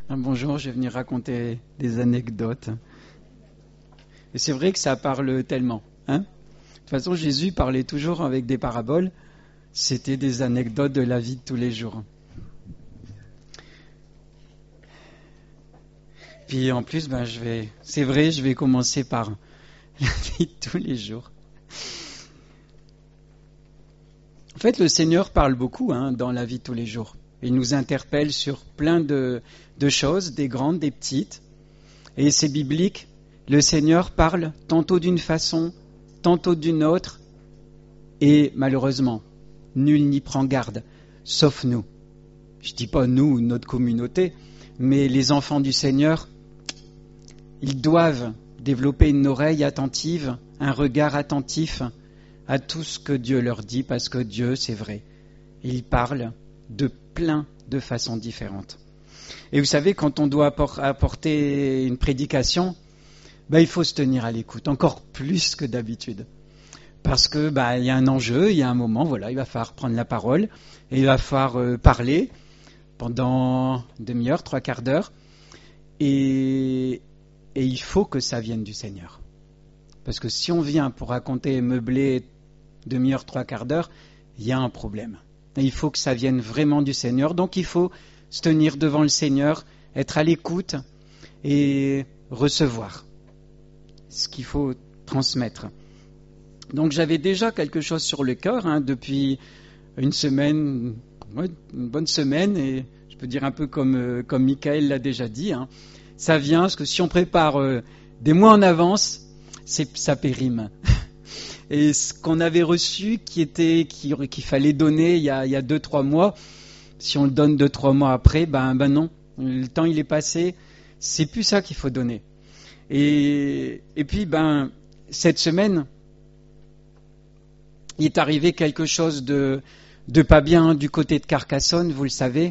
Bonjour, je vais venir raconter des anecdotes. Et c'est vrai que ça parle tellement. De toute façon, Jésus parlait toujours avec des paraboles. C'était des anecdotes de la vie de tous les jours. Puis en plus, je vais commencer par la vie de tous les jours. En fait, le Seigneur parle beaucoup dans la vie de tous les jours. Il nous interpelle sur plein de choses, des grandes, des petites. Et c'est biblique. Le Seigneur parle tantôt d'une façon, tantôt d'une autre. Et malheureusement, nul n'y prend garde, sauf nous. Je ne dis pas nous, notre communauté, mais les enfants du Seigneur, ils doivent développer une oreille attentive, un regard attentif à tout ce que Dieu leur dit, parce que Dieu, c'est vrai, il parle de plein de façons différentes. Et vous savez, quand on doit apporter une prédication, il faut se tenir à l'écoute, encore plus que d'habitude. Parce que il y a un enjeu, il y a un moment, il va falloir prendre la parole, et il va falloir parler pendant une demi-heure, 3/4 d'heure, et il faut que ça vienne du Seigneur. Parce que si on vient pour raconter meubler demi-heure, 3/4 d'heure, il y a un problème. Et il faut que ça vienne vraiment du Seigneur. Donc il faut se tenir devant le Seigneur, être à l'écoute et recevoir ce qu'il faut transmettre. Donc j'avais déjà quelque chose sur le cœur depuis une semaine, une bonne semaine, et je peux dire un peu comme Michael l'a déjà dit. Ça vient, parce que si on prépare des mois en avance, ça périme. Et ce qu'on avait reçu, qu'il fallait donner il y a 2-3 mois, si on le donne 2-3 mois après, non, le temps il est passé, c'est plus ça qu'il faut donner. Et puis cette semaine, il est arrivé quelque chose de pas bien du côté de Carcassonne, vous le savez.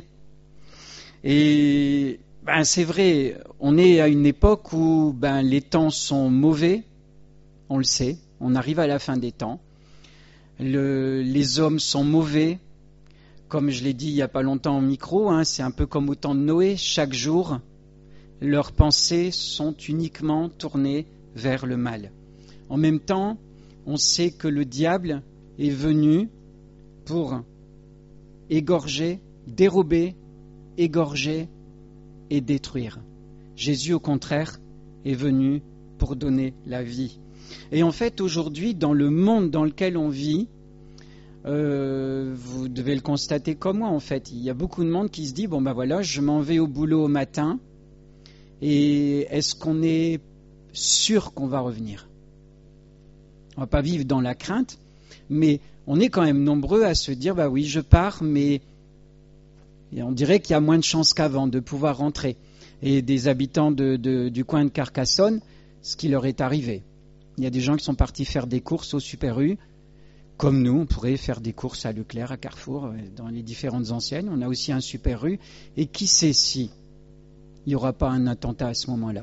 Et c'est vrai, on est à une époque où les temps sont mauvais, on le sait, on arrive à la fin des temps. Les hommes sont mauvais, comme je l'ai dit il n'y a pas longtemps au micro, c'est un peu comme au temps de Noé, chaque jour, leurs pensées sont uniquement tournées vers le mal. En même temps, on sait que le diable est venu pour égorger, dérober, égorger et détruire. Jésus, au contraire, est venu pour donner la vie. Et en fait, aujourd'hui, dans le monde dans lequel on vit, vous devez le constater comme moi, en fait. Il y a beaucoup de monde qui se dit, je m'en vais au boulot au matin, et est-ce qu'on est sûr qu'on va revenir ? On ne va pas vivre dans la crainte, mais on est quand même nombreux à se dire, oui, je pars, mais et on dirait qu'il y a moins de chances qu'avant de pouvoir rentrer. Et des habitants du coin de Carcassonne, ce qui leur est arrivé. Il y a des gens qui sont partis faire des courses au Super U, comme nous, on pourrait faire des courses à Leclerc, à Carrefour, dans les différentes enseignes. On a aussi un Super U. Et qui sait si il n'y aura pas un attentat à ce moment-là.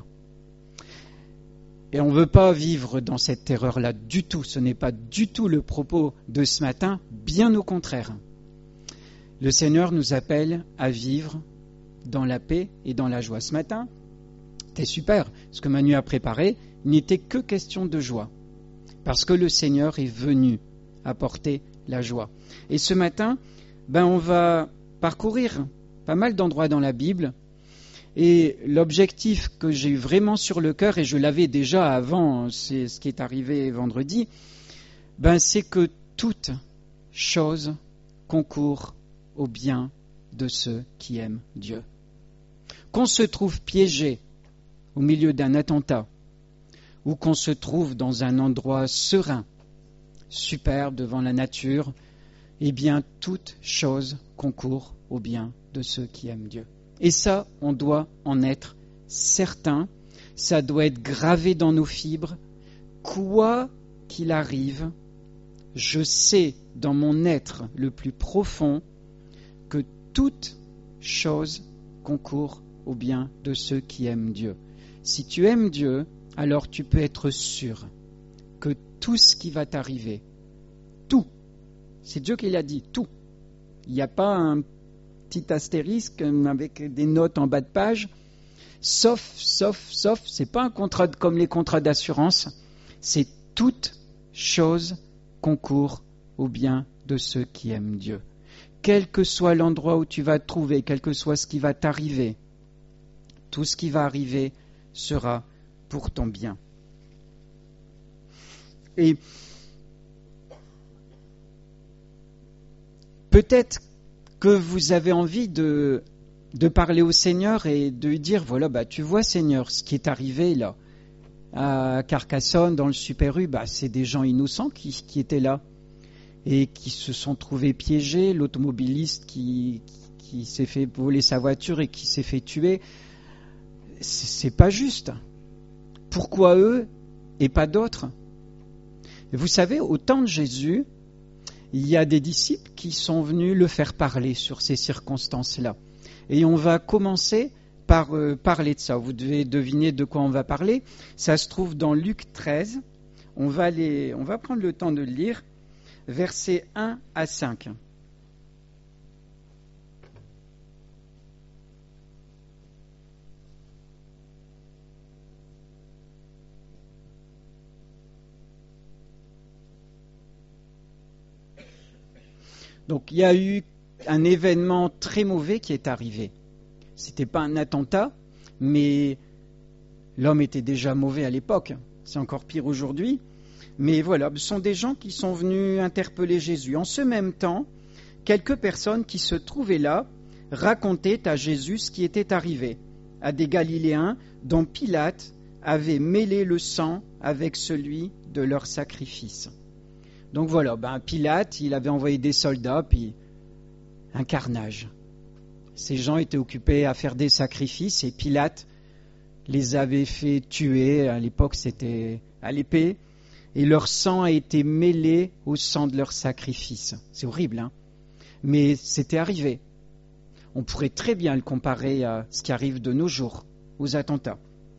Et on ne veut pas vivre dans cette terreur-là du tout. Ce n'est pas du tout le propos de ce matin, bien au contraire. Le Seigneur nous appelle à vivre dans la paix et dans la joie. Ce matin, c'était super. Ce que Manu a préparé n'était que question de joie. Parce que le Seigneur est venu apporter la joie. Et ce matin, on va parcourir pas mal d'endroits dans la Bible. Et l'objectif que j'ai eu vraiment sur le cœur, et je l'avais déjà avant, c'est ce qui est arrivé vendredi, c'est que toute chose concourt au bien de ceux qui aiment Dieu. Qu'on se trouve piégé au milieu d'un attentat, ou qu'on se trouve dans un endroit serein, superbe devant la nature, toute chose concourt au bien de ceux qui aiment Dieu. Et ça, on doit en être certain, ça doit être gravé dans nos fibres. Quoi qu'il arrive, je sais dans mon être le plus profond que toute chose concourt au bien de ceux qui aiment Dieu. Si tu aimes Dieu, alors tu peux être sûr que tout ce qui va t'arriver, tout, c'est Dieu qui l'a dit, tout. Il n'y a pas un petit astérisque avec des notes en bas de page. sauf, c'est pas un contrat comme les contrats d'assurance, c'est toute chose concourt au bien de ceux qui aiment Dieu. Quel que soit l'endroit où tu vas te trouver, quel que soit ce qui va t'arriver, tout ce qui va arriver sera pour ton bien. Et peut-être que vous avez envie de parler au Seigneur et de lui dire, voilà, tu vois Seigneur, ce qui est arrivé là, à Carcassonne, dans le Super U, c'est des gens innocents qui étaient là et qui se sont trouvés piégés, l'automobiliste qui s'est fait voler sa voiture et qui s'est fait tuer. C'est pas juste. Pourquoi eux et pas d'autres? Vous savez, au temps de Jésus, il y a des disciples qui sont venus le faire parler sur ces circonstances-là. Et on va commencer par parler de ça. Vous devez deviner de quoi on va parler. Ça se trouve dans Luc 13. On va prendre le temps de le lire, versets 1 à 5. Donc il y a eu un événement très mauvais qui est arrivé. C'était pas un attentat, mais l'homme était déjà mauvais à l'époque. C'est encore pire aujourd'hui. Mais voilà, ce sont des gens qui sont venus interpeller Jésus. En ce même temps, quelques personnes qui se trouvaient là racontaient à Jésus ce qui était arrivé à des Galiléens dont Pilate avait mêlé le sang avec celui de leur sacrifice. Donc voilà, Pilate, il avait envoyé des soldats, puis un carnage. Ces gens étaient occupés à faire des sacrifices et Pilate les avait fait tuer. À l'époque, c'était à l'épée. Et leur sang a été mêlé au sang de leur sacrifice. C'est horrible, hein? Mais c'était arrivé. On pourrait très bien le comparer à ce qui arrive de nos jours, aux attentats.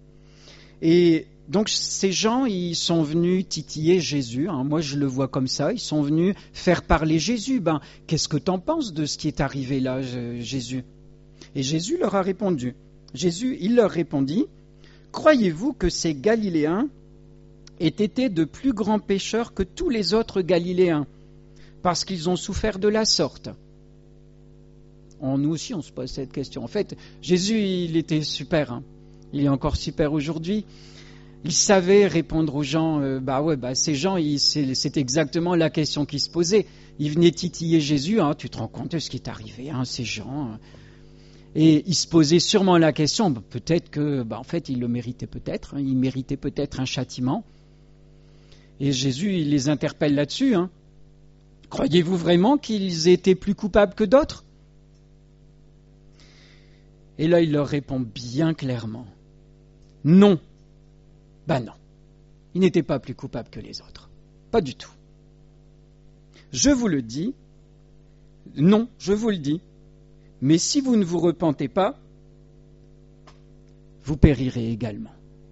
Et donc ces gens, ils sont venus titiller Jésus, hein. Moi je le vois comme ça, ils sont venus faire parler Jésus. Qu'est-ce que t'en penses de ce qui est arrivé là, Jésus? Et Jésus leur a répondu. Il leur répondit, croyez-vous que ces Galiléens aient été de plus grands pécheurs que tous les autres Galiléens, parce qu'ils ont souffert de la sorte? Nous aussi on se pose cette question. En fait, Jésus il était super, hein. Il est encore super aujourd'hui. Il savait répondre aux gens, ces gens, c'est exactement la question qui se posait. Ils venaient titiller Jésus, hein, tu te rends compte de ce qui est arrivé, hein, ces gens. Et ils se posaient sûrement la question, peut-être que, en fait, ils le méritaient peut-être, hein, ils méritaient peut-être un châtiment. Et Jésus, il les interpelle là-dessus. Hein. Croyez-vous vraiment qu'ils étaient plus coupables que d'autres? Et là, il leur répond bien clairement, non. Non, ils n'étaient pas plus coupables que les autres. Pas du tout. Je vous le dis, non, je vous le dis, mais si vous ne vous repentez pas, vous périrez également.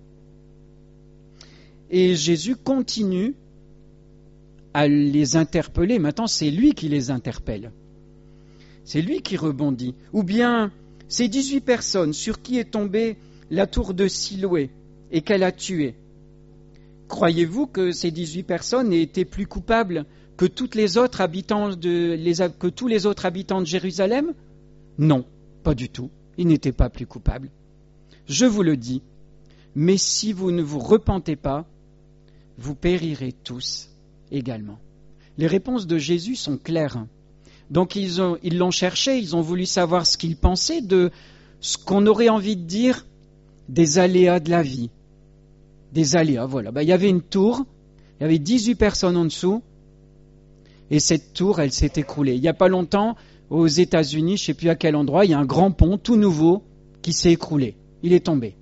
Et Jésus continue à les interpeller. Maintenant, c'est lui qui les interpelle. C'est lui qui rebondit. Ou bien, ces 18 personnes sur qui est tombée la tour de Siloé, et qu'elle a tué. Croyez-vous que ces 18 personnes aient été plus coupables que tous les autres habitants de Jérusalem? Non, pas du tout. Ils n'étaient pas plus coupables. Je vous le dis, mais si vous ne vous repentez pas, vous périrez tous également. Les réponses de Jésus sont claires. Donc ils l'ont cherché, ils ont voulu savoir ce qu'il pensait de ce qu'on aurait envie de dire des aléas de la vie. Des aléas, voilà. Il y avait une tour, il y avait 18 personnes en dessous, et cette tour, elle s'est écroulée. Il n'y a pas longtemps, aux États-Unis, je ne sais plus à quel endroit, il y a un grand pont tout nouveau qui s'est écroulé. Il est tombé.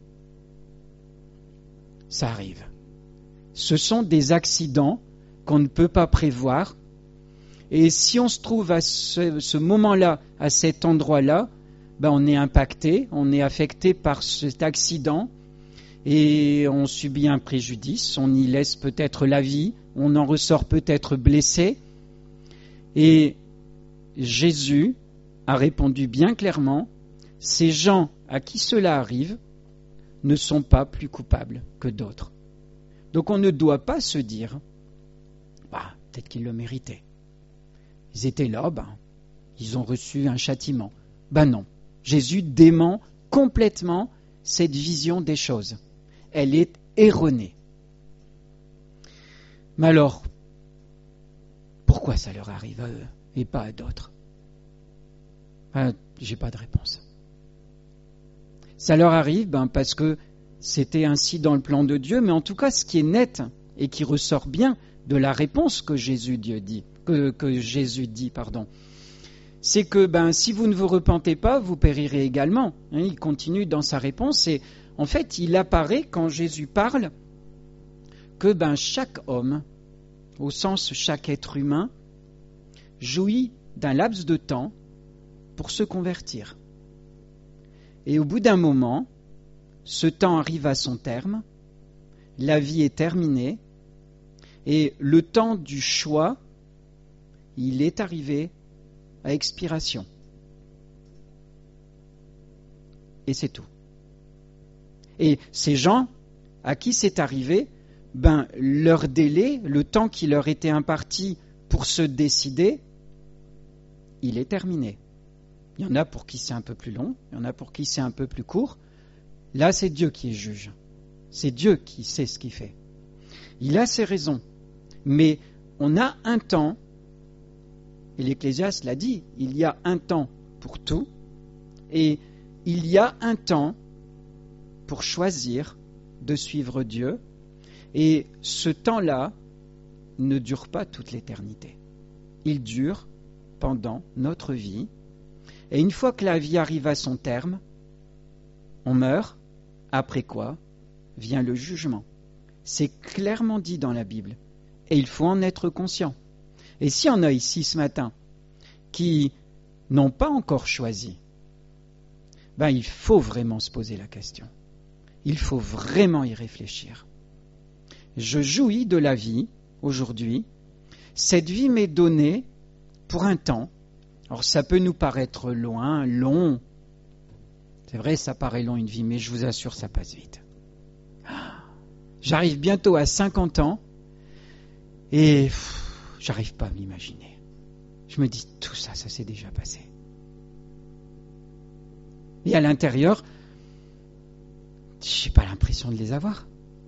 Ça arrive. Ce sont des accidents qu'on ne peut pas prévoir. Et si on se trouve à ce moment-là, à cet endroit-là, on est impacté, on est affecté par cet accident et on subit un préjudice, on y laisse peut-être la vie, on en ressort peut-être blessé. Et Jésus a répondu bien clairement, ces gens à qui cela arrive, ne sont pas plus coupables que d'autres. Donc on ne doit pas se dire peut-être qu'ils le méritaient. Ils étaient là, ils ont reçu un châtiment. Non. Jésus dément complètement cette vision des choses. Elle est erronée. Mais alors, pourquoi ça leur arrive à eux et pas à d'autres? J'ai pas de réponse. Ça leur arrive parce que c'était ainsi dans le plan de Dieu, mais en tout cas, ce qui est net et qui ressort bien de la réponse que Jésus dit, c'est que si vous ne vous repentez pas, vous périrez également. Il continue dans sa réponse et en fait, il apparaît quand Jésus parle que chaque homme, au sens chaque être humain, jouit d'un laps de temps pour se convertir. Et au bout d'un moment, ce temps arrive à son terme, la vie est terminée, et le temps du choix, il est arrivé à expiration. Et c'est tout. Et ces gens à qui c'est arrivé, leur délai, le temps qui leur était imparti pour se décider, il est terminé. Il y en a pour qui c'est un peu plus long, il y en a pour qui c'est un peu plus court. Là, c'est Dieu qui est juge. C'est Dieu qui sait ce qu'il fait. Il a ses raisons. Mais on a un temps, et l'Ecclésiaste l'a dit, il y a un temps pour tout, et il y a un temps pour choisir de suivre Dieu, et ce temps-là ne dure pas toute l'éternité. Il dure pendant notre vie, et une fois que la vie arrive à son terme, on meurt, après quoi vient le jugement. C'est clairement dit dans la Bible, et il faut en être conscient. Et s'il y en a ici ce matin qui n'ont pas encore choisi, il faut vraiment se poser la question. Il faut vraiment y réfléchir. Je jouis de la vie aujourd'hui. Cette vie m'est donnée pour un temps. Alors ça peut nous paraître long. C'est vrai, ça paraît long une vie, mais je vous assure, ça passe vite. J'arrive bientôt à 50 ans et j'arrive pas à m'imaginer. Je me dis, tout ça s'est déjà passé. Et à l'intérieur, j'ai pas l'impression de les avoir.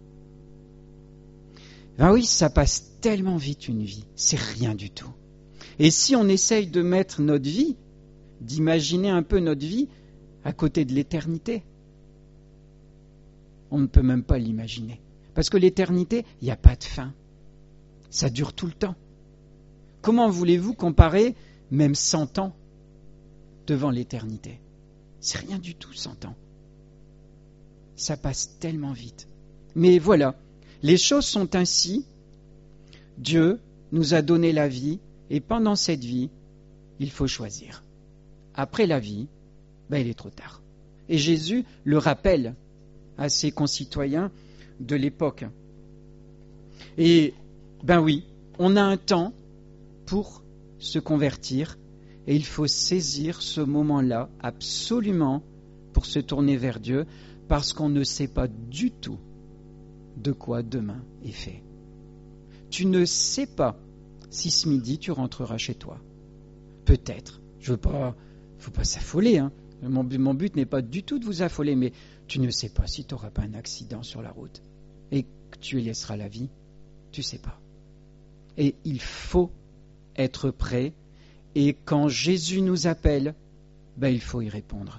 Oui, ça passe tellement vite une vie, c'est rien du tout. Et si on essaye de mettre notre vie, d'imaginer un peu notre vie à côté de l'éternité, on ne peut même pas l'imaginer. Parce que l'éternité, il n'y a pas de fin. Ça dure tout le temps. Comment voulez-vous comparer même 100 ans devant l'éternité? C'est rien du tout 100 ans. Ça passe tellement vite. Mais voilà, les choses sont ainsi. Dieu nous a donné la vie et pendant cette vie, il faut choisir. Après la vie, il est trop tard. Et Jésus le rappelle à ses concitoyens de l'époque. Et oui, on a un temps pour se convertir et il faut saisir ce moment-là absolument pour se tourner vers Dieu parce qu'on ne sait pas du tout de quoi demain est fait. Tu ne sais pas si ce midi tu rentreras chez toi. Peut-être. Faut pas s'affoler. Mon but n'est pas du tout de vous affoler, mais tu ne sais pas si tu n'auras pas un accident sur la route et que tu y laisseras la vie. Tu ne sais pas. Et il faut être prêt. Et quand Jésus nous appelle, il faut y répondre.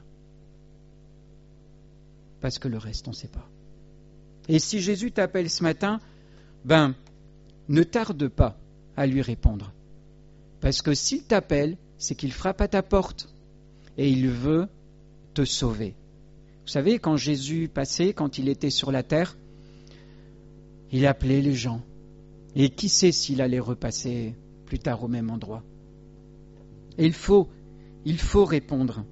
Parce que le reste, on ne sait pas. Et si Jésus t'appelle ce matin, ne tarde pas à lui répondre. Parce que s'il t'appelle, c'est qu'il frappe à ta porte et il veut te sauver. Vous savez, quand Jésus passait, quand il était sur la terre, il appelait les gens. Et qui sait s'il allait repasser plus tard au même endroit. Et il faut répondre.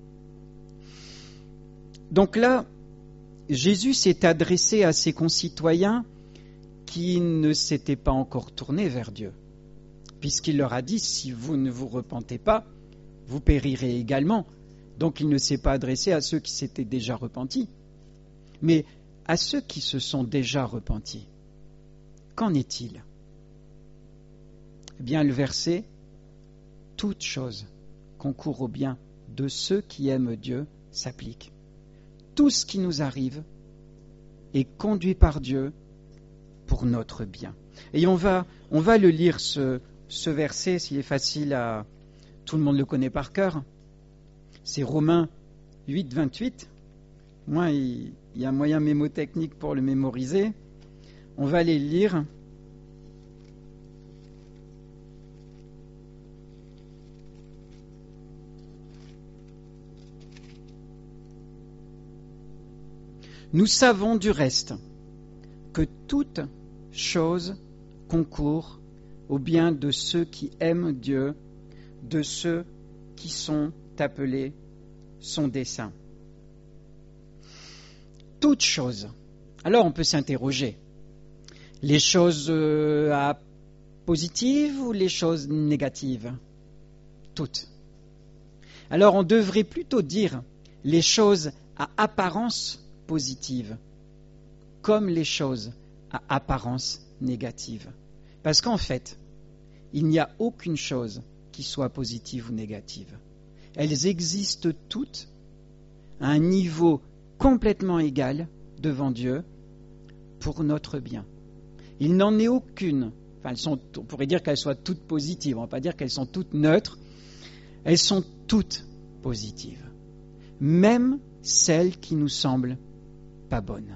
Donc là, Jésus s'est adressé à ses concitoyens qui ne s'étaient pas encore tournés vers Dieu, puisqu'il leur a dit, si vous ne vous repentez pas, vous périrez également. Donc il ne s'est pas adressé à ceux qui s'étaient déjà repentis. Mais à ceux qui se sont déjà repentis, qu'en est-il? Eh bien, le verset « Toute chose concourt au bien de ceux qui aiment Dieu » s'applique. Tout ce qui nous arrive est conduit par Dieu pour notre bien. Et on va le lire, ce verset, s'il est facile à... Tout le monde le connaît par cœur. C'est Romains 8, 28. Moi, il y a un moyen mémotechnique pour le mémoriser. On va les lire. Nous savons du reste que toute chose concourt au bien de ceux qui aiment Dieu, de ceux qui sont appelés son dessein. Toute chose. Alors on peut s'interroger. Les choses positives ou les choses négatives? Toutes. Alors on devrait plutôt dire les choses à apparence positive, comme les choses à apparence négative. Parce qu'en fait, il n'y a aucune chose qui soit positive ou négative. Elles existent toutes à un niveau complètement égal devant Dieu pour notre bien. Il n'en est aucune, on pourrait dire qu'elles soient toutes positives, on ne va pas dire qu'elles sont toutes neutres, elles sont toutes positives, même celles qui nous semblent pas bonnes,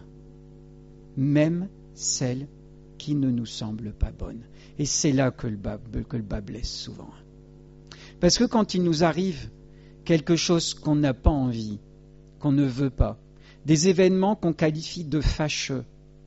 même celles qui ne nous semblent pas bonnes. Et c'est là que le bas blesse souvent. Parce que quand il nous arrive quelque chose qu'on n'a pas envie, qu'on ne veut pas, des événements qu'on qualifie de fâcheux,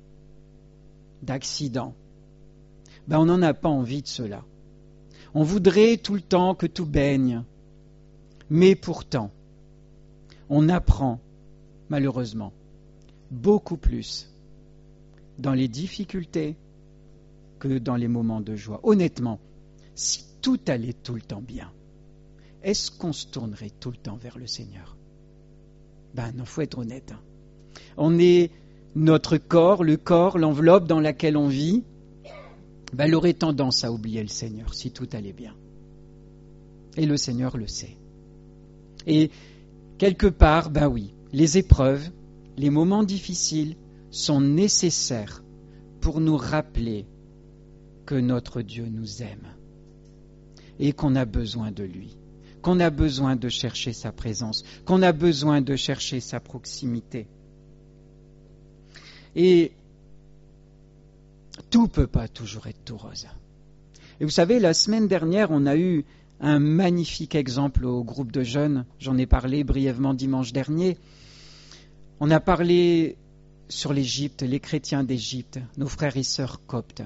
d'accidents, on n'en a pas envie de cela. On voudrait tout le temps que tout baigne, mais pourtant, on apprend, malheureusement, beaucoup plus dans les difficultés que dans les moments de joie. Honnêtement, si tout allait tout le temps bien, est-ce qu'on se tournerait tout le temps vers le Seigneur? Non, faut être honnête. On est notre corps, l'enveloppe dans laquelle on vit, elle aurait tendance à oublier le Seigneur si tout allait bien. Et le Seigneur le sait. Et quelque part, oui, les épreuves, les moments difficiles sont nécessaires pour nous rappeler que notre Dieu nous aime et qu'on a besoin de lui, qu'on a besoin de chercher sa présence, qu'on a besoin de chercher sa proximité. Et tout ne peut pas toujours être tout rose. Et vous savez, la semaine dernière, on a eu un magnifique exemple au groupe de jeunes. J'en ai parlé brièvement dimanche dernier. On a parlé sur l'Égypte, les chrétiens d'Égypte, nos frères et sœurs coptes.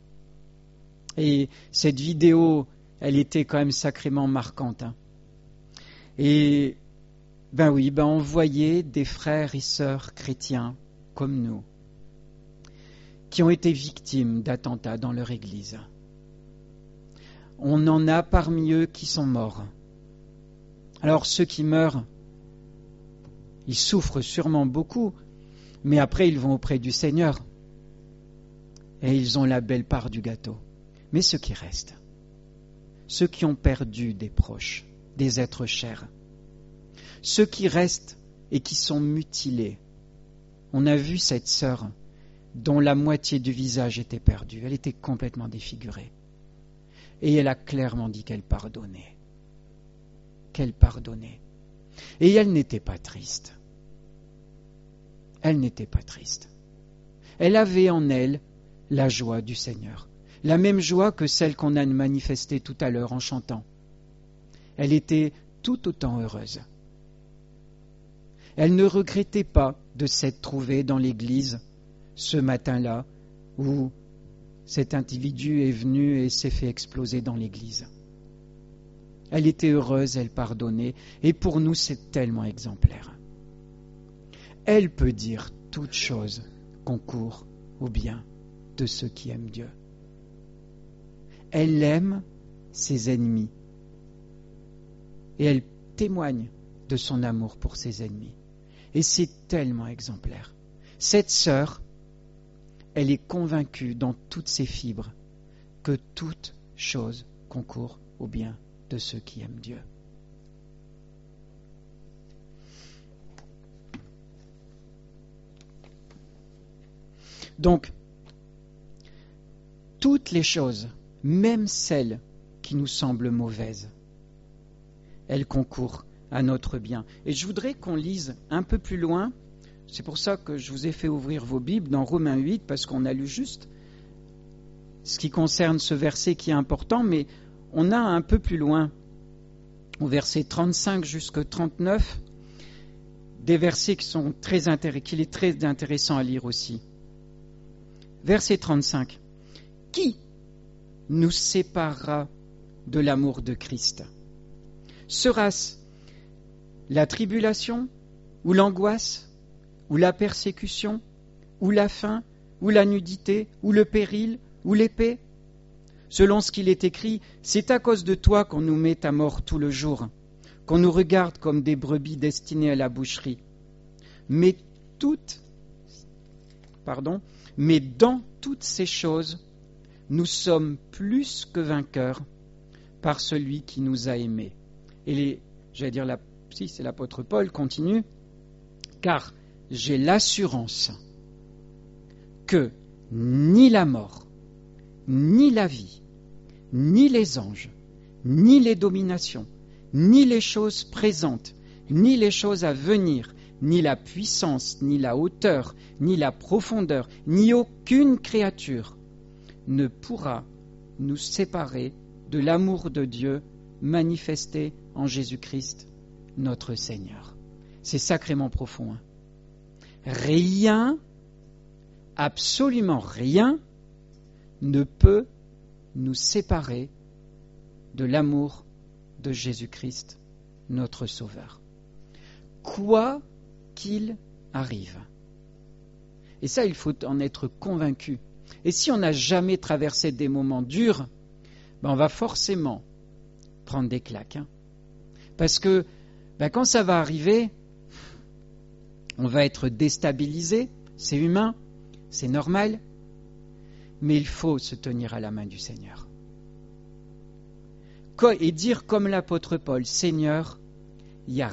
Et cette vidéo, elle était quand même sacrément marquante. Et on voyait des frères et sœurs chrétiens comme nous, qui ont été victimes d'attentats dans leur église. On en a parmi eux qui sont morts. Alors ceux qui meurent, ils souffrent sûrement beaucoup, mais après ils vont auprès du Seigneur et ils ont la belle part du gâteau. Mais ceux qui restent, ceux qui ont perdu des proches, des êtres chers, ceux qui restent et qui sont mutilés. On a vu cette sœur dont la moitié du visage était perdue, elle était complètement défigurée. Et elle a clairement dit qu'elle pardonnait. Qu'elle pardonnait. Et elle n'était pas triste. Elle n'était pas triste. Elle avait en elle la joie du Seigneur. La même joie que celle qu'on a manifestée tout à l'heure en chantant. Elle était tout autant heureuse. Elle ne regrettait pas de s'être trouvée dans l'église ce matin-là où cet individu est venu et s'est fait exploser dans l'église. Elle était heureuse, elle pardonnait, et pour nous c'est tellement exemplaire. Elle peut dire toute chose concourt au bien de ceux qui aiment Dieu. Elle aime ses ennemis et elle témoigne de son amour pour ses ennemis. Et c'est tellement exemplaire. Cette sœur, elle est convaincue dans toutes ses fibres que toute chose concourt au bien de ceux qui aiment Dieu. Donc, toutes les choses, même celles qui nous semblent mauvaises, elles concourent à notre bien. Et je voudrais qu'on lise un peu plus loin, c'est pour ça que je vous ai fait ouvrir vos Bibles dans Romains 8, parce qu'on a lu juste ce qui concerne ce verset qui est important, mais on a un peu plus loin, au verset 35 jusqu'à 39, des versets qu'il est très intéressant à lire aussi. Verset 35. Qui nous séparera de l'amour de Christ? Sera-ce la tribulation, ou l'angoisse, ou la persécution, ou la faim, ou la nudité, ou le péril, ou l'épée? Selon ce qu'il est écrit, c'est à cause de toi qu'on nous met à mort tout le jour, qu'on nous regarde comme des brebis destinées à la boucherie. Mais dans toutes ces choses, nous sommes plus que vainqueurs par celui qui nous a aimés. Et c'est l'apôtre Paul continue, car j'ai l'assurance que ni la mort, ni la vie, ni les anges, ni les dominations, ni les choses présentes, ni les choses à venir, ni la puissance, ni la hauteur, ni la profondeur, ni aucune créature ne pourra nous séparer de l'amour de Dieu manifesté en Jésus-Christ, notre Seigneur. C'est sacrément profond. Rien, absolument rien, ne peut nous séparer de l'amour de Jésus-Christ, notre Sauveur. Quoi qu'il arrive. Et ça, il faut en être convaincu. Et si on n'a jamais traversé des moments durs, on va forcément prendre des claques. Parce que quand ça va arriver, on va être déstabilisé, c'est humain, c'est normal, mais il faut se tenir à la main du Seigneur. Et dire comme l'apôtre Paul, Seigneur, il n'y a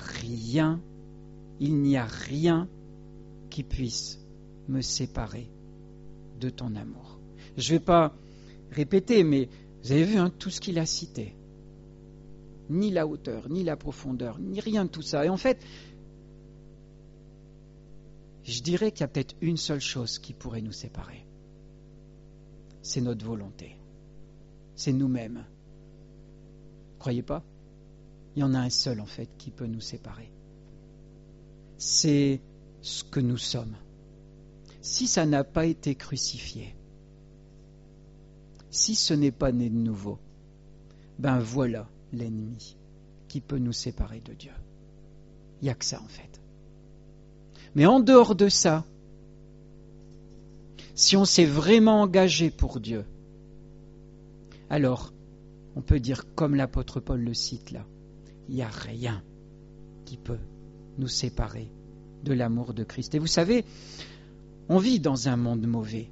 rien qui puisse me séparer de ton amour. Je ne vais pas répéter, mais vous avez vu tout ce qu'il a cité. Ni la hauteur, ni la profondeur, ni rien de tout ça. Et en fait, je dirais qu'il y a peut-être une seule chose qui pourrait nous séparer. C'est notre volonté. C'est nous-mêmes. Croyez pas? Il y en a un seul, en fait, qui peut nous séparer. C'est ce que nous sommes. Si ça n'a pas été crucifié, si ce n'est pas né de nouveau, voilà l'ennemi qui peut nous séparer de Dieu. Il n'y a que ça, en fait. Mais en dehors de ça, si on s'est vraiment engagé pour Dieu, alors on peut dire, comme l'apôtre Paul le cite là, il n'y a rien qui peut nous séparer de l'amour de Christ. Et vous savez, on vit dans un monde mauvais.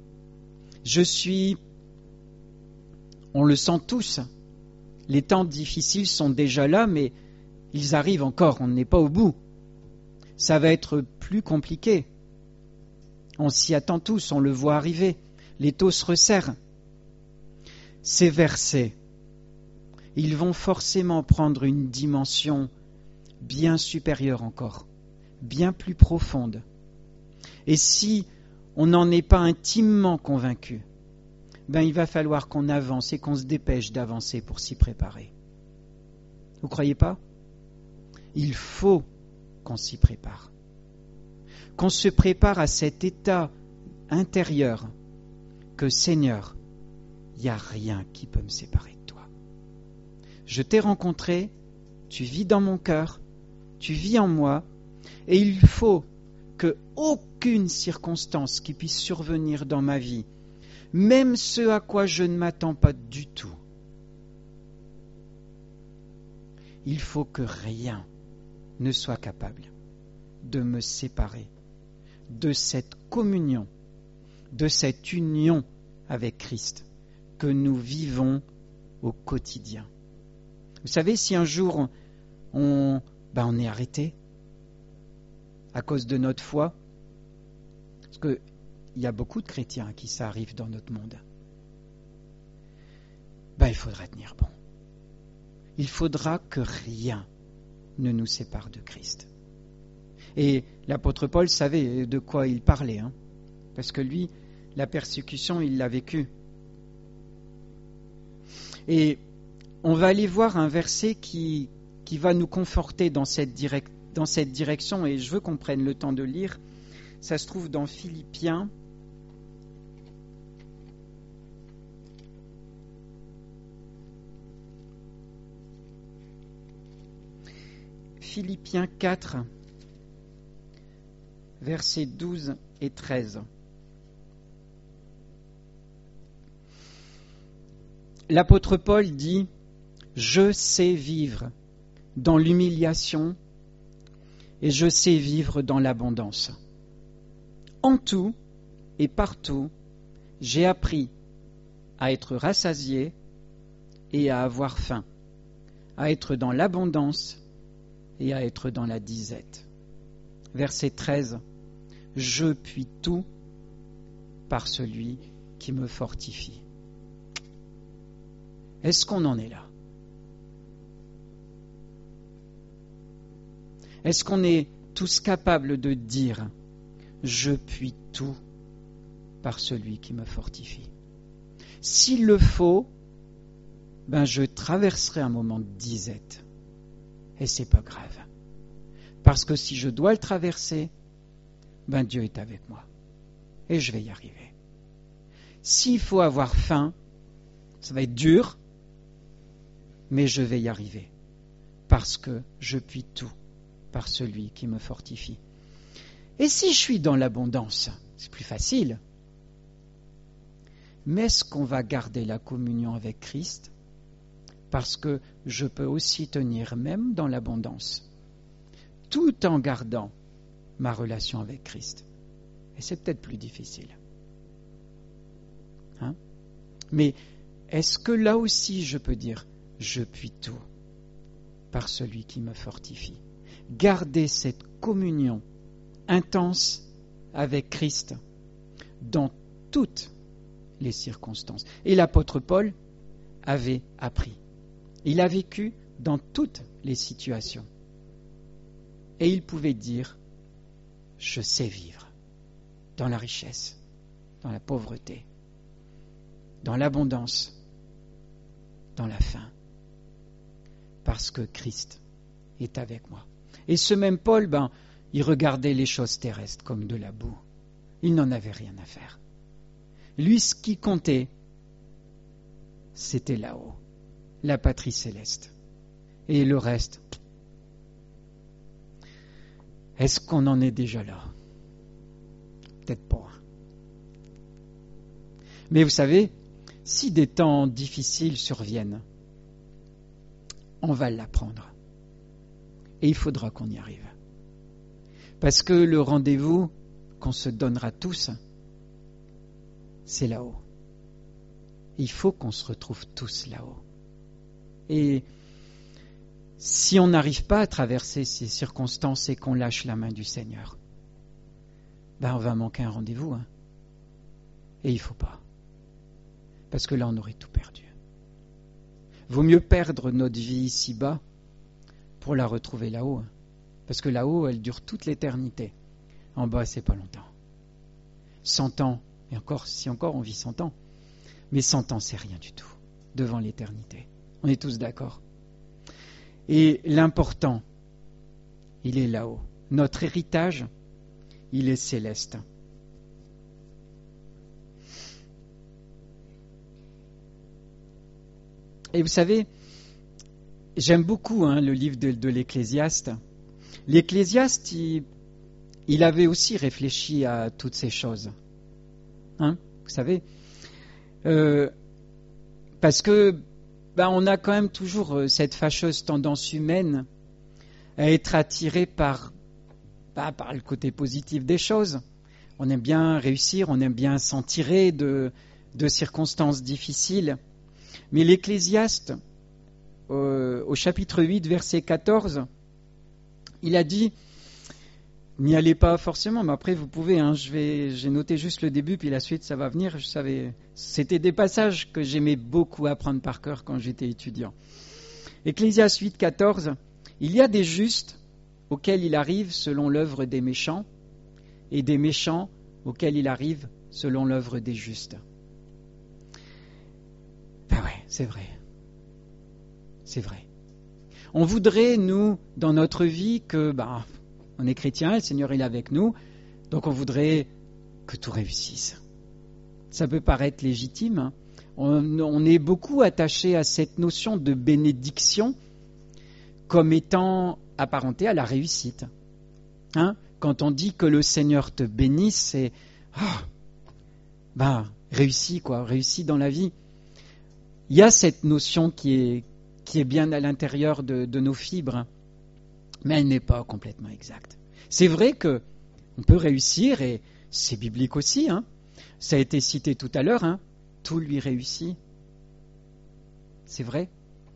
On le sent tous, les temps difficiles sont déjà là, mais ils arrivent encore, on n'est pas au bout. Ça va être plus compliqué. On s'y attend tous, on le voit arriver. Les taux se resserrent. Ces versets, ils vont forcément prendre une dimension bien supérieure encore, bien plus profonde. Et si on n'en est pas intimement convaincu, il va falloir qu'on avance et qu'on se dépêche d'avancer pour s'y préparer. Vous ne croyez pas? Il faut qu'on s'y prépare. Qu'on se prépare à cet état intérieur que, Seigneur, il n'y a rien qui peut me séparer de toi. Je t'ai rencontré, tu vis dans mon cœur, tu vis en moi, et il faut que aucune circonstance qui puisse survenir dans ma vie, même ce à quoi je ne m'attends pas du tout, il faut que rien ne soit capable de me séparer de cette communion, de cette union avec Christ que nous vivons au quotidien. Vous savez, si un jour on est arrêté à cause de notre foi, parce qu'il y a beaucoup de chrétiens à qui ça arrive dans notre monde, il faudra tenir bon. Il faudra que rien ne nous sépare de Christ. Et l'apôtre Paul savait de quoi il parlait, parce que lui, la persécution, il l'a vécue. Et on va aller voir un verset qui va nous conforter dans cette direction, et je veux qu'on prenne le temps de lire. Ça se trouve dans Philippiens. Philippiens 4, versets 12 et 13. L'apôtre Paul dit « Je sais vivre dans l'humiliation et je sais vivre dans l'abondance. En tout et partout, j'ai appris à être rassasié et à avoir faim, à être dans l'abondance et à être dans la disette. » Verset 13. « Je puis tout par celui qui me fortifie. » Est-ce qu'on en est là? Est-ce qu'on est tous capables de dire « Je puis tout par celui qui me fortifie ». S'il le faut, je traverserai un moment de disette. Et c'est pas grave. Parce que si je dois le traverser, Dieu est avec moi. Et je vais y arriver. S'il faut avoir faim, ça va être dur, mais je vais y arriver. Parce que je puis tout par celui qui me fortifie. Et si je suis dans l'abondance, c'est plus facile. Mais est-ce qu'on va garder la communion avec Christ? Parce que je peux aussi tenir même dans l'abondance, tout en gardant ma relation avec Christ. Et c'est peut-être plus difficile. Mais est-ce que là aussi je peux dire « Je puis tout par celui qui me fortifie ». Garder cette communion intense avec Christ dans toutes les circonstances. Et l'apôtre Paul avait appris. Il a vécu dans toutes les situations. Et il pouvait dire « Je sais vivre dans la richesse, dans la pauvreté, dans l'abondance, dans la faim, parce que Christ est avec moi. » Et ce même Paul, il regardait les choses terrestres comme de la boue. Il n'en avait rien à faire. Lui, ce qui comptait, c'était là-haut, la patrie céleste. Et le reste, est-ce qu'on en est déjà là? Peut-être pas. Mais vous savez, si des temps difficiles surviennent, on va l'apprendre. Et il faudra qu'on y arrive. Parce que le rendez-vous qu'on se donnera tous, c'est là-haut. Il faut qu'on se retrouve tous là-haut. Et si on n'arrive pas à traverser ces circonstances et qu'on lâche la main du Seigneur, on va manquer un rendez-vous. Et il ne faut pas. Parce que là, on aurait tout perdu. Vaut mieux perdre notre vie ici-bas pour la retrouver là-haut. Parce que là-haut, elle dure toute l'éternité. En bas, c'est pas longtemps. 100 ans, et encore, si encore on vit 100 ans, mais 100 ans, c'est rien du tout devant l'éternité. On est tous d'accord. Et l'important, il est là-haut. Notre héritage, il est céleste. Et vous savez, j'aime beaucoup le livre de l'Ecclésiaste. L'Ecclésiaste, il avait aussi réfléchi à toutes ces choses. Vous savez, parce que on a quand même toujours cette fâcheuse tendance humaine à être attiré par le côté positif des choses. On aime bien réussir, on aime bien s'en tirer de circonstances difficiles. Mais l'Ecclésiaste, au chapitre 8, verset 14, il a dit, n'y allez pas forcément, mais après vous pouvez, j'ai noté juste le début, puis la suite ça va venir. C'était des passages que j'aimais beaucoup apprendre par cœur quand j'étais étudiant. Ecclésiaste 8, 14, il y a des justes auxquels il arrive selon l'œuvre des méchants, et des méchants auxquels il arrive selon l'œuvre des justes. Ben ouais, c'est vrai. C'est vrai. On voudrait, nous, dans notre vie, que, on est chrétien, le Seigneur il est avec nous, donc on voudrait que tout réussisse. Ça peut paraître légitime, hein. On est beaucoup attaché à cette notion de bénédiction comme étant apparentée à la réussite. Hein? Quand on dit que le Seigneur te bénisse, c'est réussis dans la vie. Il y a cette notion qui est bien à l'intérieur de nos fibres, mais elle n'est pas complètement exacte. C'est vrai qu'on peut réussir, et c'est biblique aussi, hein. Ça a été cité tout à l'heure, hein. Tout lui réussit. C'est vrai.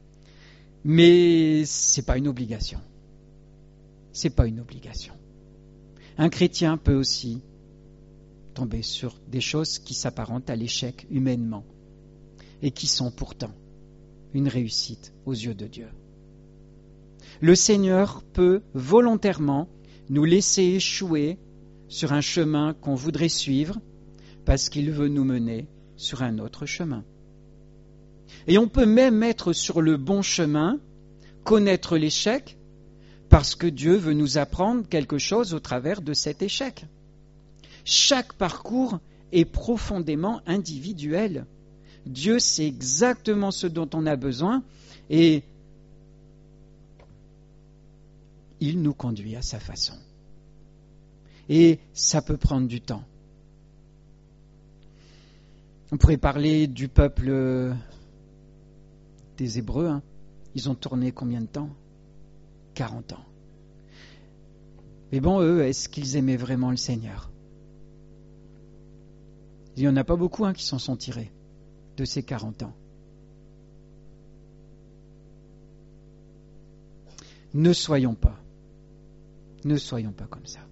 Mais c'est pas une obligation. C'est pas une obligation. Un chrétien peut aussi tomber sur des choses qui s'apparentent à l'échec humainement et qui sont pourtant une réussite aux yeux de Dieu. Le Seigneur peut volontairement nous laisser échouer sur un chemin qu'on voudrait suivre parce qu'il veut nous mener sur un autre chemin. Et on peut même être sur le bon chemin, connaître l'échec, parce que Dieu veut nous apprendre quelque chose au travers de cet échec. Chaque parcours est profondément individuel. Dieu sait exactement ce dont on a besoin et il nous conduit à sa façon. Et ça peut prendre du temps. On pourrait parler du peuple des Hébreux. Hein. Ils ont tourné combien de temps ? 40 ans. Mais bon, eux, est-ce qu'ils aimaient vraiment le Seigneur ? Il n'y en a pas beaucoup qui s'en sont tirés de ces 40 ans. Ne soyons pas comme ça.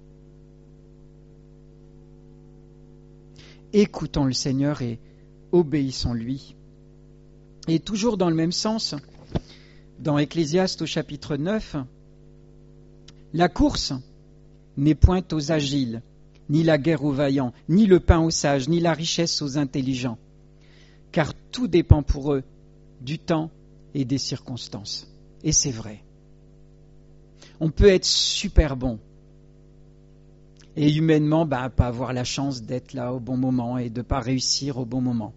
Écoutons le Seigneur et obéissons-lui. Et toujours dans le même sens, dans Ecclésiaste au chapitre 9, la course n'est point aux agiles, ni la guerre aux vaillants, ni le pain aux sages, ni la richesse aux intelligents, car tout dépend pour eux du temps et des circonstances. Et c'est vrai. On peut être super bon et humainement pas avoir la chance d'être là au bon moment et de ne pas réussir au bon moment.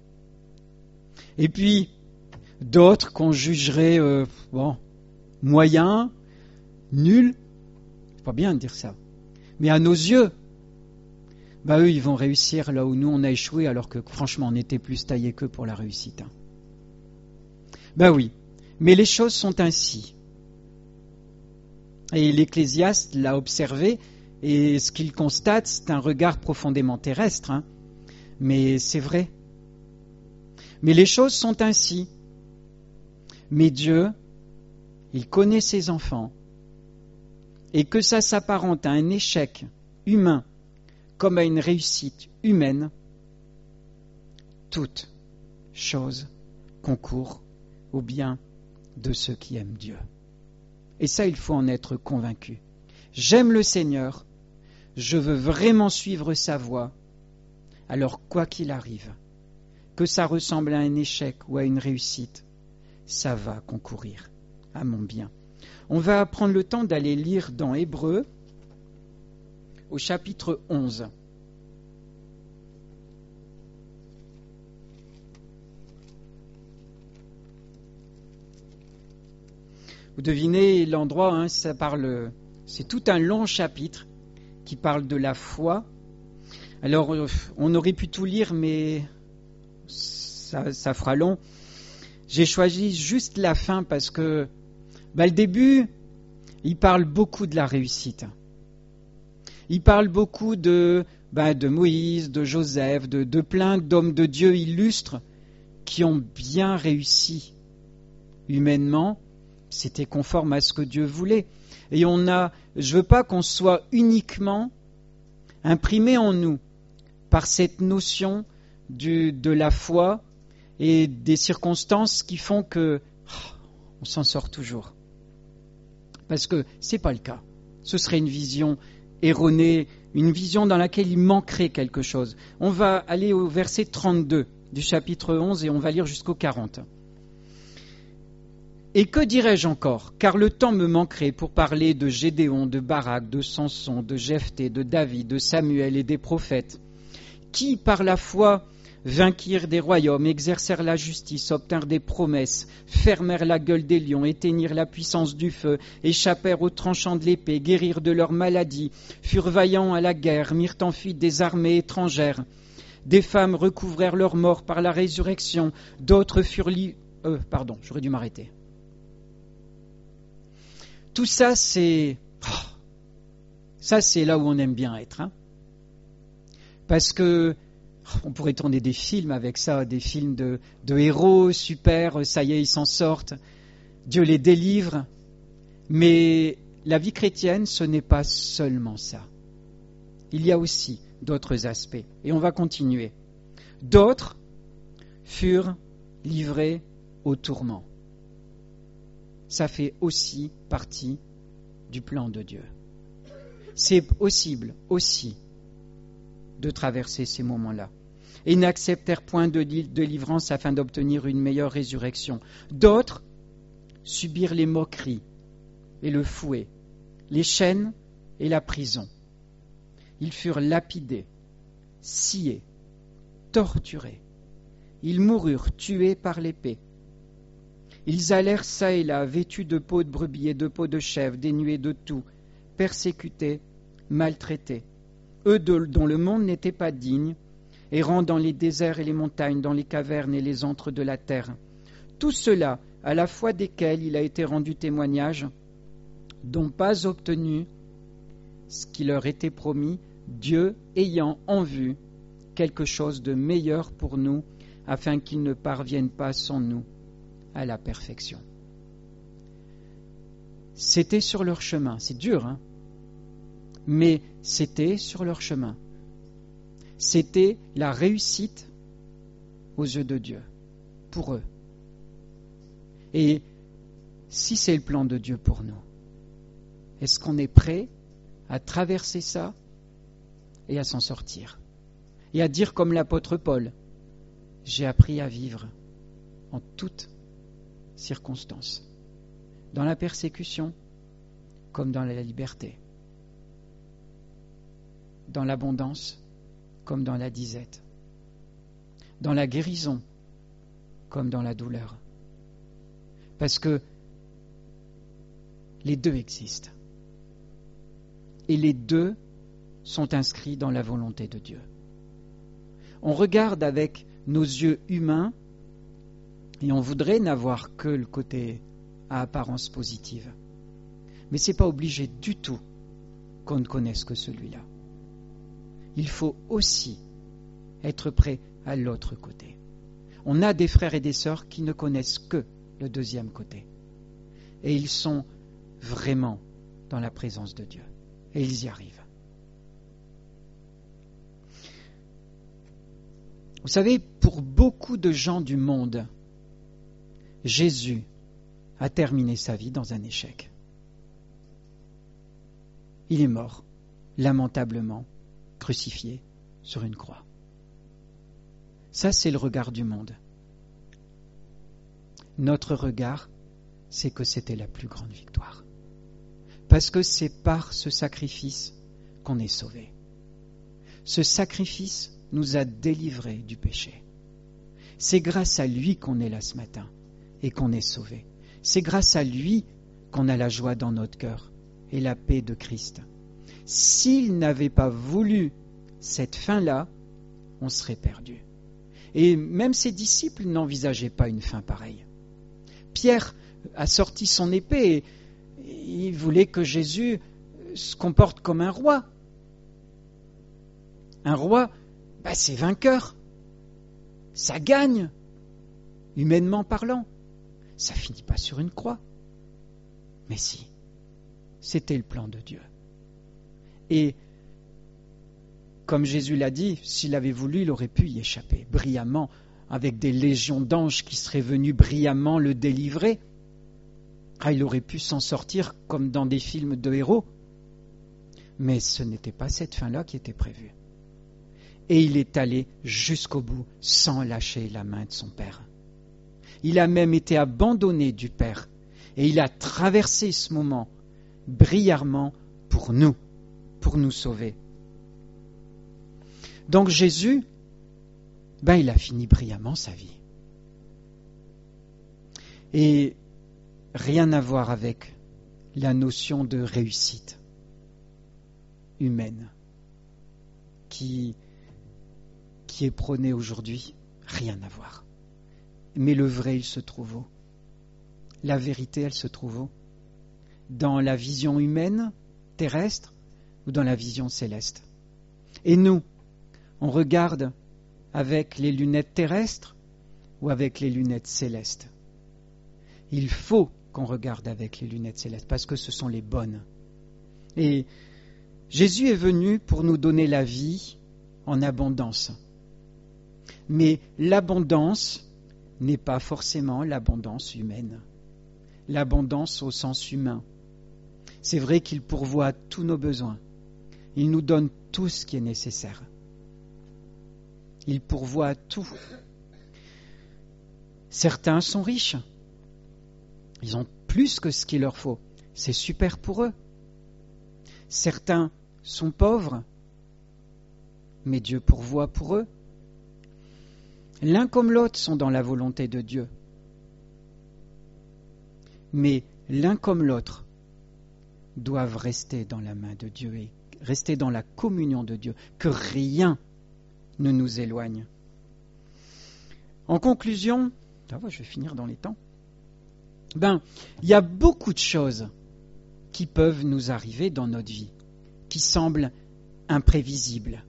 Et puis, d'autres qu'on jugerait moyens, nuls, c'est pas bien de dire ça, mais à nos yeux, eux ils vont réussir là où nous on a échoué alors que franchement on était plus taillés qu'eux pour la réussite. Oui, mais les choses sont ainsi. Et l'Ecclésiaste l'a observé, et ce qu'il constate, c'est un regard profondément terrestre, mais c'est vrai. Mais les choses sont ainsi. Mais Dieu, il connaît ses enfants, et que ça s'apparente à un échec humain comme à une réussite humaine, toute chose concourt au bien de ceux qui aiment Dieu. Et ça, il faut en être convaincu. J'aime le Seigneur, je veux vraiment suivre sa voie, alors quoi qu'il arrive, que ça ressemble à un échec ou à une réussite, ça va concourir à mon bien. On va prendre le temps d'aller lire dans Hébreux, au chapitre 11. Vous devinez l'endroit, ça parle, c'est tout un long chapitre qui parle de la foi. Alors, on aurait pu tout lire, mais ça fera long. J'ai choisi juste la fin parce que le début, il parle beaucoup de la réussite. Il parle beaucoup de Moïse, de Joseph, de plein d'hommes de Dieu illustres qui ont bien réussi humainement. C'était conforme à ce que Dieu voulait. Et je ne veux pas qu'on soit uniquement imprimé en nous par cette notion de la foi et des circonstances qui font que on s'en sort toujours. Parce que ce n'est pas le cas. Ce serait une vision erronée, une vision dans laquelle il manquerait quelque chose. On va aller au verset 32 du chapitre 11 et on va lire jusqu'au 40. Et que dirais-je encore? Car le temps me manquerait pour parler de Gédéon, de Barak, de Samson, de Jephthé, de David, de Samuel et des prophètes, qui par la foi vainquirent des royaumes, exercèrent la justice, obtinrent des promesses, fermèrent la gueule des lions, éteignirent la puissance du feu, échappèrent aux tranchants de l'épée, guérirent de leurs maladies, furent vaillants à la guerre, mirent en fuite des armées étrangères. Des femmes recouvrèrent leur mort par la résurrection, d'autres furent j'aurais dû m'arrêter. Tout ça, c'est là où on aime bien être. Hein. Parce que on pourrait tourner des films avec ça, des films de héros, super, ça y est, ils s'en sortent, Dieu les délivre. Mais la vie chrétienne, ce n'est pas seulement ça. Il y a aussi d'autres aspects. Et on va continuer. D'autres furent livrés au tourment. Ça fait aussi partie du plan de Dieu. C'est possible aussi de traverser ces moments-là. Et n'acceptèrent point de délivrance afin d'obtenir une meilleure résurrection. D'autres subirent les moqueries et le fouet, les chaînes et la prison. Ils furent lapidés, sciés, torturés. Ils moururent tués par l'épée. Ils allèrent çà et là, vêtus de peaux de brebis et de peaux de chèvre, dénués de tout, persécutés, maltraités. Eux dont le monde n'était pas digne, errant dans les déserts et les montagnes, dans les cavernes et les antres de la terre. Tout cela, à la fois desquels il a été rendu témoignage, n'ont pas obtenu ce qui leur était promis, Dieu ayant en vue quelque chose de meilleur pour nous, afin qu'ils ne parviennent pas sans nous à la perfection. C'était sur leur chemin, c'est dur, hein, mais c'était sur leur chemin. C'était la réussite aux yeux de Dieu, pour eux. Et si c'est le plan de Dieu pour nous, est-ce qu'on est prêt à traverser ça et à s'en sortir? Et à dire comme l'apôtre Paul, j'ai appris à vivre en toutes circonstances, dans la persécution comme dans la liberté, dans l'abondance comme dans la disette, dans la guérison comme dans la douleur. Parce que les deux existent. Et les deux sont inscrits dans la volonté de Dieu. On regarde avec nos yeux humains et on voudrait n'avoir que le côté à apparence positive. Mais ce n'est pas obligé du tout qu'on ne connaisse que celui-là. Il faut aussi être prêt à l'autre côté. On a des frères et des sœurs qui ne connaissent que le deuxième côté. Et ils sont vraiment dans la présence de Dieu. Et ils y arrivent. Vous savez, pour beaucoup de gens du monde, Jésus a terminé sa vie dans un échec. Il est mort, lamentablement, crucifié sur une croix. Ça, c'est le regard du monde. Notre regard, c'est que c'était la plus grande victoire. Parce que c'est par ce sacrifice qu'on est sauvé. Ce sacrifice nous a délivrés du péché. C'est grâce à lui qu'on est là ce matin et qu'on est sauvé. C'est grâce à lui qu'on a la joie dans notre cœur et la paix de Christ. S'il n'avait pas voulu cette fin-là, on serait perdu. Et même ses disciples n'envisageaient pas une fin pareille. Pierre a sorti son épée et il voulait que Jésus se comporte comme un roi. Un roi, c'est vainqueur. Ça gagne, humainement parlant. Ça finit pas sur une croix. Mais si, c'était le plan de Dieu. Et comme Jésus l'a dit, s'il avait voulu, il aurait pu y échapper brillamment, avec des légions d'anges qui seraient venus brillamment le délivrer. Il aurait pu s'en sortir comme dans des films de héros. Mais ce n'était pas cette fin-là qui était prévue. Et il est allé jusqu'au bout sans lâcher la main de son Père. Il a même été abandonné du Père. Et il a traversé ce moment brillamment pour nous sauver. Donc Jésus, il a fini brillamment sa vie. Et rien à voir avec la notion de réussite humaine qui est prônée aujourd'hui. Rien à voir. Mais le vrai, il se trouve où? La vérité, elle se trouve où? Dans la vision humaine, terrestre, ou dans la vision céleste? Et nous, on regarde avec les lunettes terrestres ou avec les lunettes célestes? Il faut qu'on regarde avec les lunettes célestes parce que ce sont les bonnes. Et Jésus est venu pour nous donner la vie en abondance. Mais l'abondance n'est pas forcément l'abondance humaine. L'abondance au sens humain. C'est vrai qu'il pourvoit à tous nos besoins. Il nous donne tout ce qui est nécessaire. Il pourvoit à tout. Certains sont riches. Ils ont plus que ce qu'il leur faut. C'est super pour eux. Certains sont pauvres, mais Dieu pourvoit pour eux. L'un comme l'autre sont dans la volonté de Dieu. Mais l'un comme l'autre doivent rester dans la main de Dieu et rester dans la communion de Dieu, que rien ne nous éloigne. En conclusion, je vais finir dans les temps. Il y a beaucoup de choses qui peuvent nous arriver dans notre vie, qui semblent imprévisibles.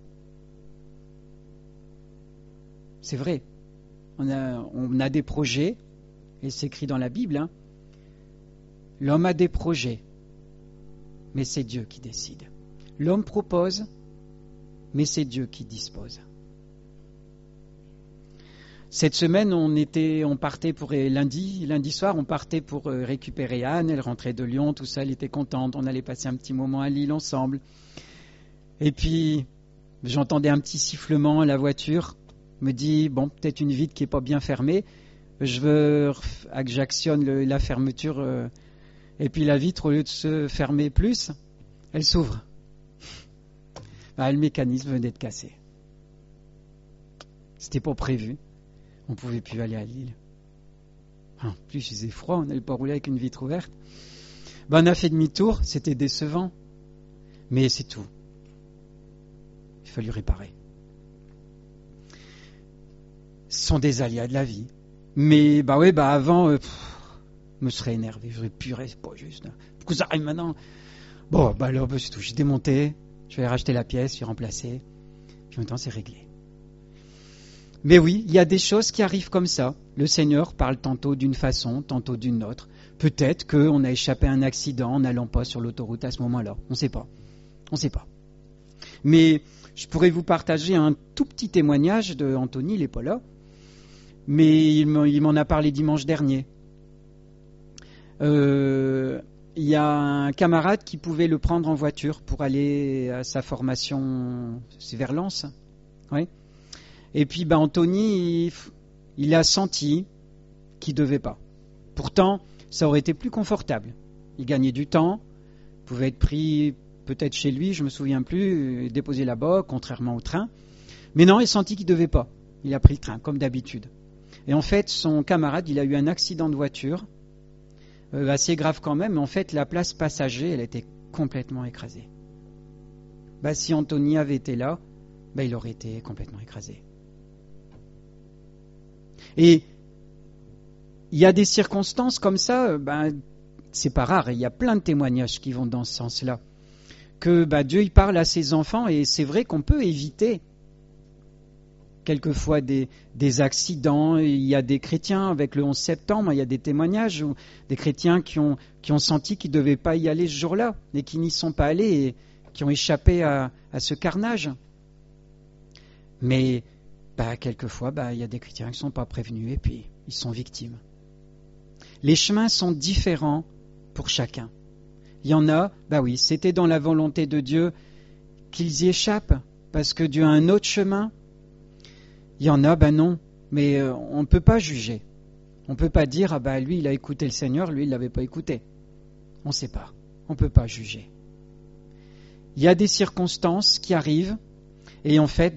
C'est vrai, on a des projets, et c'est écrit dans la Bible, l'homme a des projets, mais c'est Dieu qui décide. L'homme propose, mais c'est Dieu qui dispose. Cette semaine, on partait pour lundi soir, on partait pour récupérer Anne, elle rentrait de Lyon, tout ça, elle était contente, on allait passer un petit moment à Lille ensemble. Et puis, j'entendais un petit sifflement à la voiture, me dit, peut-être une vitre qui n'est pas bien fermée, je veux que j'actionne la fermeture, et puis la vitre, au lieu de se fermer plus, elle s'ouvre. Le mécanisme venait de casser. C'était pas prévu. On ne pouvait plus aller à Lille. En plus, il faisait froid, on n'allait pas rouler avec une vitre ouverte. On a fait demi-tour, c'était décevant. Mais c'est tout. Il fallut réparer. Ce sont des aléas de la vie. Mais, avant, je me serais énervé. J'aurais pu rester pas juste. Pourquoi ça arrive maintenant? Alors, c'est tout. J'ai démonté, je vais racheter la pièce, j'ai remplacé. Puis maintenant, c'est réglé. Mais oui, il y a des choses qui arrivent comme ça. Le Seigneur parle tantôt d'une façon, tantôt d'une autre. Peut-être qu'on a échappé à un accident en n'allant pas sur l'autoroute à ce moment-là. On ne sait pas. Mais je pourrais vous partager un tout petit témoignage de Anthony, il n'est pas là. Mais il m'en a parlé dimanche dernier. Il y a un camarade qui pouvait le prendre en voiture pour aller à sa formation, c'est vers Lens, oui. Et puis Anthony, il a senti qu'il ne devait pas. Pourtant, ça aurait été plus confortable. Il gagnait du temps, pouvait être pris peut-être chez lui, je ne me souviens plus, déposé là-bas, contrairement au train. Mais non, il a senti qu'il ne devait pas. Il a pris le train, comme d'habitude. Et en fait, son camarade, il a eu un accident de voiture, assez grave quand même, mais en fait, la place passager, elle était complètement écrasée. Si Anthony avait été là, il aurait été complètement écrasé. Et il y a des circonstances comme ça, c'est pas rare, il y a plein de témoignages qui vont dans ce sens-là, que Dieu il parle à ses enfants et c'est vrai qu'on peut éviter quelquefois des accidents. Il y a des chrétiens, avec le 11 septembre, il y a des témoignages où des chrétiens qui ont senti qu'ils ne devaient pas y aller ce jour-là et qui n'y sont pas allés et qui ont échappé à ce carnage. Mais quelquefois, il y a des chrétiens qui ne sont pas prévenus et puis ils sont victimes. Les chemins sont différents pour chacun. Il y en a, oui, c'était dans la volonté de Dieu qu'ils y échappent, parce que Dieu a un autre chemin. Il y en a, non, mais on ne peut pas juger. On ne peut pas dire, lui, il a écouté le Seigneur, lui, il ne l'avait pas écouté. On ne sait pas. On ne peut pas juger. Il y a des circonstances qui arrivent, et en fait,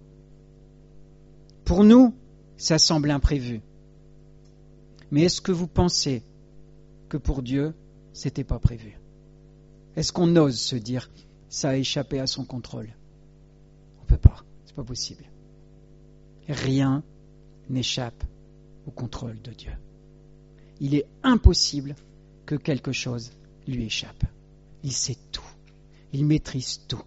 pour nous, ça semble imprévu. Mais est-ce que vous pensez que pour Dieu, c'était pas prévu? Est-ce qu'on ose se dire, ça a échappé à son contrôle? On ne peut pas, c'est pas possible. Rien n'échappe au contrôle de Dieu. Il est impossible que quelque chose lui échappe. Il sait tout. Il maîtrise tout.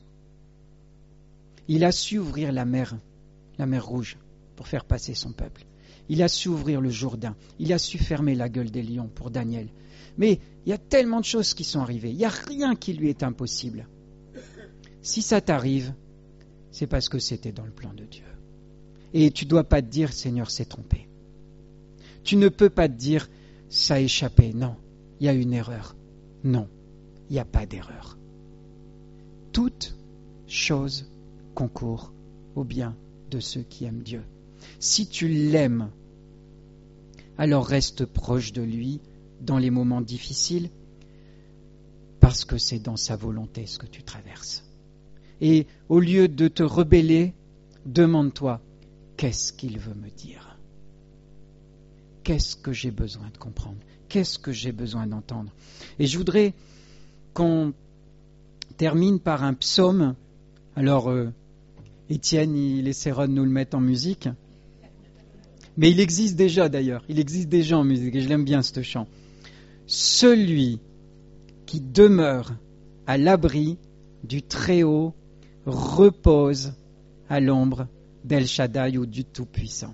Il a su ouvrir la mer Rouge, pour faire passer son peuple. Il a su ouvrir le Jourdain. Il a su fermer la gueule des lions pour Daniel. Mais il y a tellement de choses qui sont arrivées. Il n'y a rien qui lui est impossible. Si ça t'arrive, c'est parce que c'était dans le plan de Dieu. Et tu ne dois pas te dire, Seigneur s'est trompé. Tu ne peux pas te dire, ça a échappé. Non, il y a une erreur. Non, il n'y a pas d'erreur. Toute chose concourt au bien de ceux qui aiment Dieu. Si tu l'aimes, alors reste proche de lui dans les moments difficiles, parce que c'est dans sa volonté ce que tu traverses. Et au lieu de te rebeller, demande-toi, qu'est-ce qu'il veut me dire? Qu'est-ce que j'ai besoin de comprendre? Qu'est-ce que j'ai besoin d'entendre? Et je voudrais qu'on termine par un psaume. Alors, Étienne, il essaiera de nous le mettre en musique. Mais il existe déjà d'ailleurs. Il existe déjà en musique et je l'aime bien ce chant. Celui qui demeure à l'abri du Très-Haut repose à l'ombre d'El Shaddai ou du Tout-Puissant.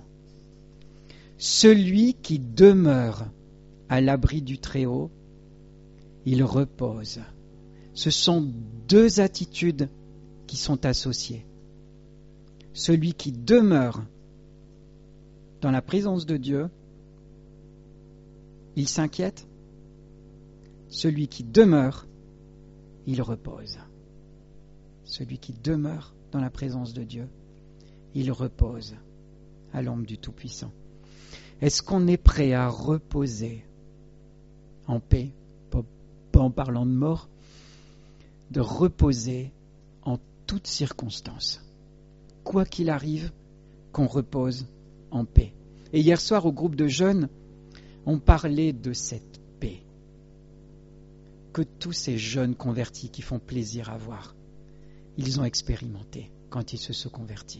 Celui qui demeure à l'abri du Très-Haut, il repose. Ce sont deux attitudes qui sont associées. Celui qui demeure dans la présence de Dieu, il s'inquiète. Celui qui demeure, il repose. Celui qui demeure dans la présence de Dieu, il repose à l'ombre du Tout-Puissant. Est-ce qu'on est prêt à reposer en paix, pas en parlant de mort, de reposer en toutes circonstances, quoi qu'il arrive, qu'on repose en paix. Et hier soir, au groupe de jeunes, on parlait de cette paix que tous ces jeunes convertis qui font plaisir à voir, ils ont expérimenté quand ils se sont convertis.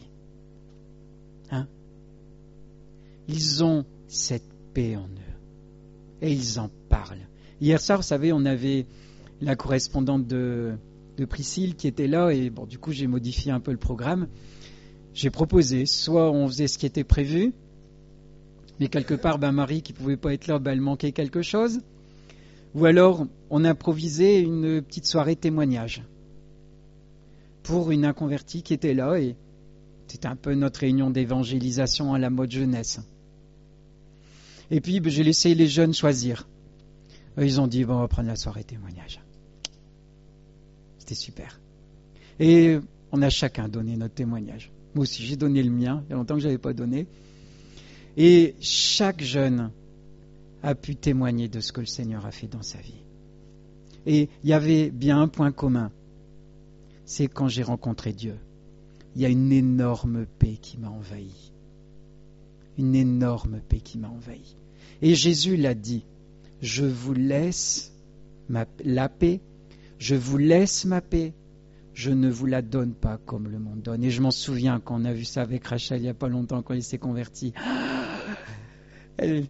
Ils ont cette paix en eux et ils en parlent. Hier soir, vous savez, on avait la correspondante de Priscille qui était là et du coup j'ai modifié un peu le programme. J'ai proposé, soit on faisait ce qui était prévu, mais quelque part, Marie qui ne pouvait pas être là, elle manquait quelque chose, ou alors on improvisait une petite soirée témoignage pour une inconvertie qui était là et c'était un peu notre réunion d'évangélisation à la mode jeunesse. Et puis j'ai laissé les jeunes choisir. Ils ont dit, on va prendre la soirée témoignage. C'était super. Et on a chacun donné notre témoignage. Moi aussi, j'ai donné le mien, il y a longtemps que je n'avais pas donné. Et chaque jeune a pu témoigner de ce que le Seigneur a fait dans sa vie. Et il y avait bien un point commun, c'est quand j'ai rencontré Dieu. Il y a une énorme paix qui m'a envahi. Une énorme paix qui m'a envahi. Et Jésus l'a dit, je vous laisse la paix, je vous laisse ma paix, je ne vous la donne pas comme le monde donne. Et je m'en souviens quand on a vu ça avec Rachel il n'y a pas longtemps, quand il s'est converti. Elle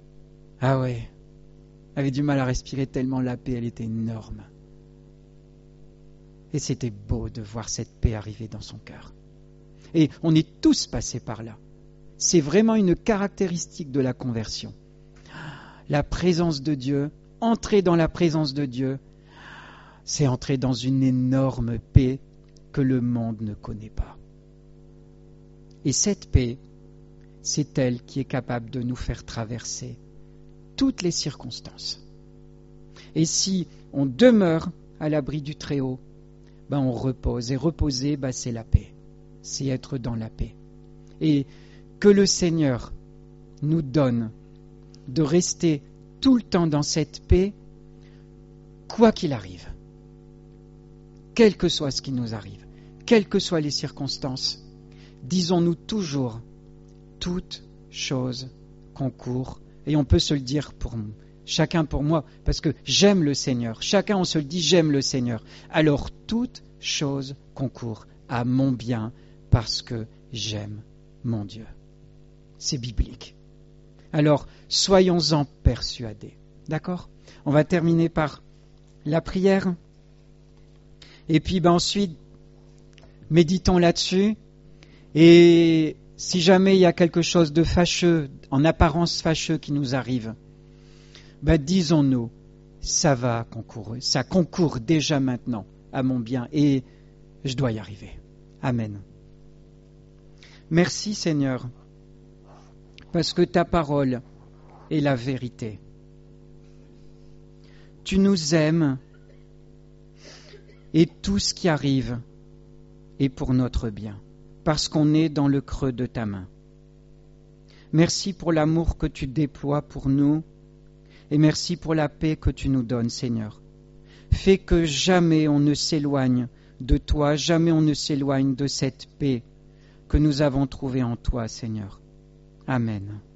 avait du mal à respirer tellement la paix, elle était énorme. Et c'était beau de voir cette paix arriver dans son cœur. Et on est tous passés par là. C'est vraiment une caractéristique de la conversion. La présence de Dieu, entrer dans la présence de Dieu, c'est entrer dans une énorme paix que le monde ne connaît pas. Et cette paix, c'est elle qui est capable de nous faire traverser toutes les circonstances. Et si on demeure à l'abri du Très-Haut, on repose. Et reposer, c'est la paix. C'est être dans la paix. Et que le Seigneur nous donne de rester tout le temps dans cette paix, quoi qu'il arrive. Quel que soit ce qui nous arrive, quelles que soient les circonstances, disons-nous toujours, toute chose concourt. Et on peut se le dire pour chacun pour moi, parce que j'aime le Seigneur. Chacun, on se le dit, j'aime le Seigneur. Alors, toute chose concourt à mon bien, parce que j'aime mon Dieu. C'est biblique. Alors, soyons-en persuadés. D'accord ? On va terminer par la prière. Et puis, ensuite, méditons là-dessus. Et si jamais il y a quelque chose de fâcheux, en apparence fâcheux qui nous arrive, disons-nous, ça va concourir. Ça concourt déjà maintenant à mon bien et je dois y arriver. Amen. Merci Seigneur, parce que ta parole est la vérité. Tu nous aimes et tout ce qui arrive est pour notre bien, parce qu'on est dans le creux de ta main. Merci pour l'amour que tu déploies pour nous et merci pour la paix que tu nous donnes, Seigneur. Fais que jamais on ne s'éloigne de toi, jamais on ne s'éloigne de cette paix que nous avons trouvée en toi, Seigneur. Amen.